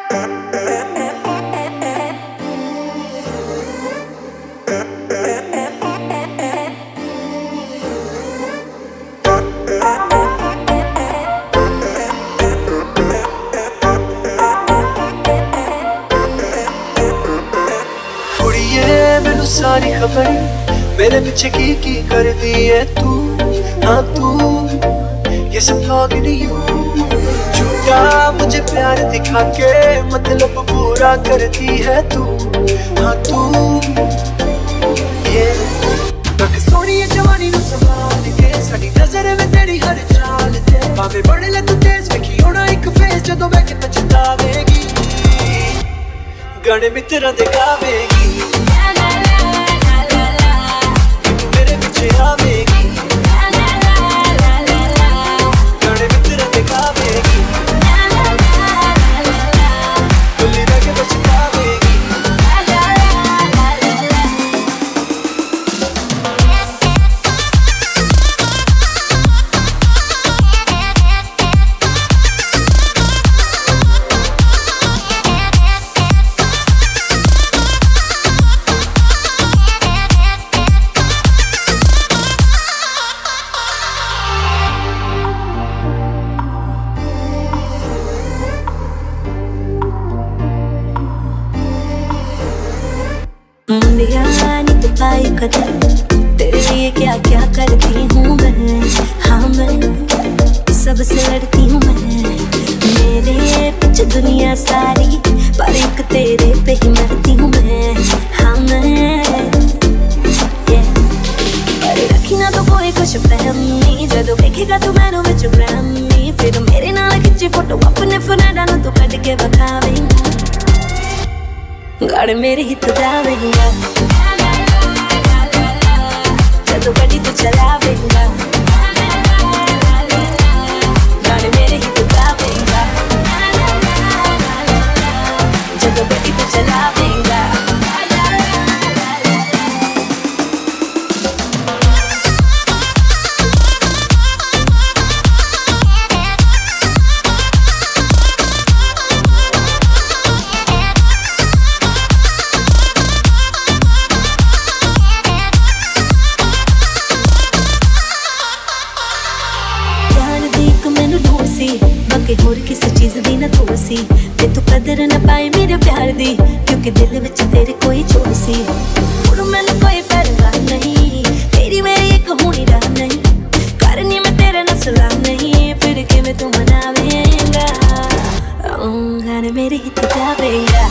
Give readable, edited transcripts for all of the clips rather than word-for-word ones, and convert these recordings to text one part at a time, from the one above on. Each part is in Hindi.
सारी खबर मेरे पीछे की कर दी है तू, हाँ तू ये सब talking to you। झूठा मुझे प्यार दिखा के मतलब पूरा करती है तू, हाँ तू ये रख सोनी है जवानी नु संभाल के साडी नजर में तेरी हर चाल ते भावे बढ़ ले तू तेज वेखी होना एक फेस जदों मैं कि पछतावेगी गाने मित्रा दे गावेगी आवेगी गाने मित्रा दे गावेगी दिल्ली रह के पछतावेगी। नी तो पाई कदम तेरे लिए क्या क्या करती हूँ मैं, हाँ मैं सबसे लड़ती हूँ मैं। मेरे पीछे दुनिया सारी पर एक तेरे पे ही मरती हूँ मैं, हाँ मैं पर रखी ना तो कोई कुछ फहमी जदों देखेगा तू मैनू विच ब्रह्मी फिर मेरे नाल खिंची फोटो अपने फोनेडा नू तू कट के बखावेंगा गाने मेरे ही तो जावेंगा जदों गड्डी तू चलावेंगा गाने मेरे ही तो जावेंगा जदों गड्डी तू चलावेंगा। बाकी होर किसी चीज दी ना थोड़ सी ते तू कदर ना पाए मेरे प्यार दी क्योंकि दिल विच तेरे कोई छोड़ सी हुण मैनूं कोई परवाह नहीं तेरी मेरी एक होनी राह नहीं करनी मैं तेरे नाल सलाह नहीं फिर किवें तू मनावेंगा गाने मेरे ही तो जावेंगा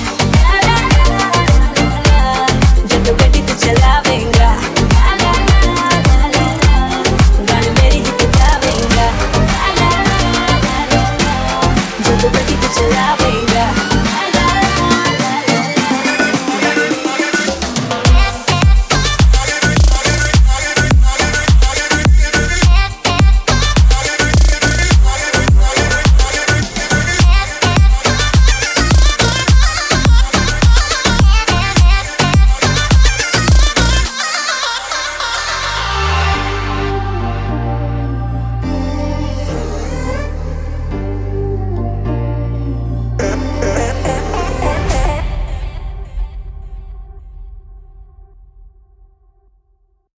जदों गड्डी तू चलावेंगा गाने मेरे ही तो जावेंगा जदों